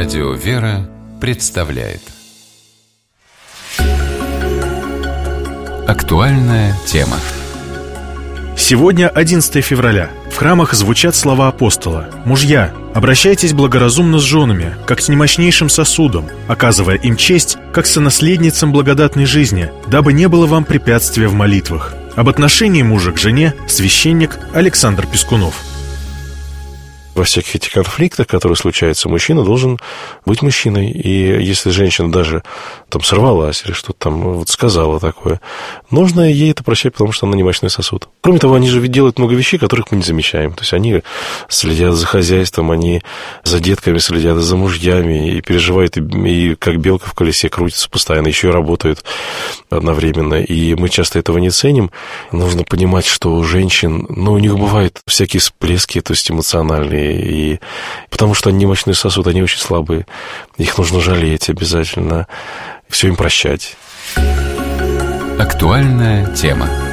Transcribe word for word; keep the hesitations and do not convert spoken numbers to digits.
Радио «Вера» представляет актуальная тема. Сегодня одиннадцатое февраля. В храмах звучат слова апостола: «Мужья, обращайтесь благоразумно с женами, как с немощнейшим сосудом, оказывая им честь, как сонаследницам благодатной жизни, дабы не было вам препятствия в молитвах». Об отношении мужа к жене священник Александр Пискунов. Во всяких этих конфликтах, которые случаются, мужчина должен быть мужчиной. И если женщина даже там сорвалась или что-то там вот сказала такое, нужно ей это прощать, потому что она немощной сосуд. Кроме того, они же ведь делают много вещей, которых мы не замечаем. То есть они следят за хозяйством, они за детками следят, за мужьями, и переживают, и, и как белка в колесе крутятся постоянно, еще и работают одновременно. И мы часто этого не ценим. Нужно понимать, что у женщин, ну, у них бывают всякие всплески, то есть эмоциональные, и потому что они немощный сосуд, они очень слабые. Их нужно жалеть обязательно, все им прощать. Актуальная тема.